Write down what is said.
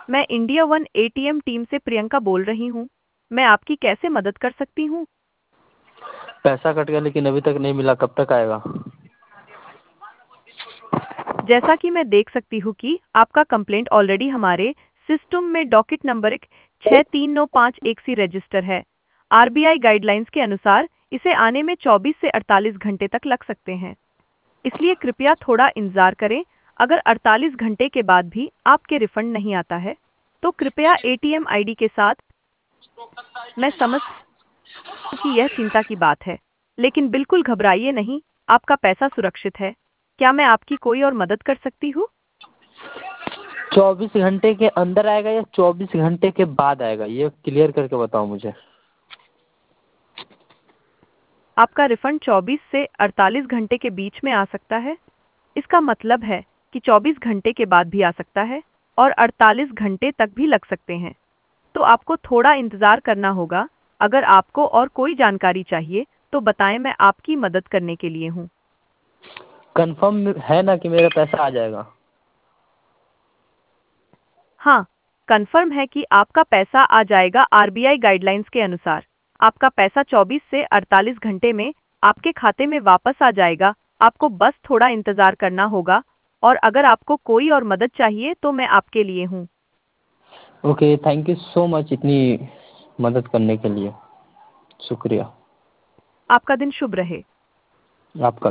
मैं India one ATM team से प्रियंका बोल रही हूँ। मैं आपकी कैसे मदद कर सकती हूँ? पैसा कट गया लेकिन अभी तक नहीं मिला, कब तक आएगा? जैसा कि मैं देख सकती हूँ कि आपका कंप्लेंट ऑलरेडी हमारे सिस्टम में डॉकेट नंबर 6395 से रजिस्टर है। आरबीआई गाइडलाइंस के अनुसार इसे आने में 24 से 48 घंटे तक लग सकते हैं। इसलिए कृपया थोड़ा इंतजार करें। अगर 48 घंटे के बाद भी आपके रिफंड नहीं आता है, तो कृपया एटीएम आईडी के साथ। मैं समझ कि यह चिंता की बात है, लेकिन बिल्कुल घबराइए नहीं, आपका पैसा सुरक्षित है। क्या मैं आपकी कोई और मदद कर सकती हूँ? 24 घंटे के अंदर आएगा या 24 घंटे के बाद आएगा, ये क्लियर करके बताओ मुझे। आपका रिफंड 24 से 48 घंटे के बीच में आ सकता है। इसका मतलब है कि 24 घंटे के बाद भी आ सकता है और 48 घंटे तक भी लग सकते हैं। तो आपको थोड़ा इंतजार करना होगा। अगर आपको और कोई जानकारी चाहिए, तो बताएं, मैं आपकी मदद करने के लिए हूँ। कंफर्म है ना कि मेरा पैसा आ जाएगा? हाँ, कंफर्म है कि आपका पैसा आ जाएगा। आरबीआई गाइडलाइंस के अनुसार आपका पैसा 24 से 48 घंटे में आपके खाते में वापस आ जाएगा। आपको बस थोड़ा इंतजार करना होगा और अगर आपको कोई और मदद चाहिए तो मैं आपके लिए हूँ। Okay, thank you so much इतनी मदद करने के लिए। शुक्रिया। आपका दिन शुभ रहे। आपका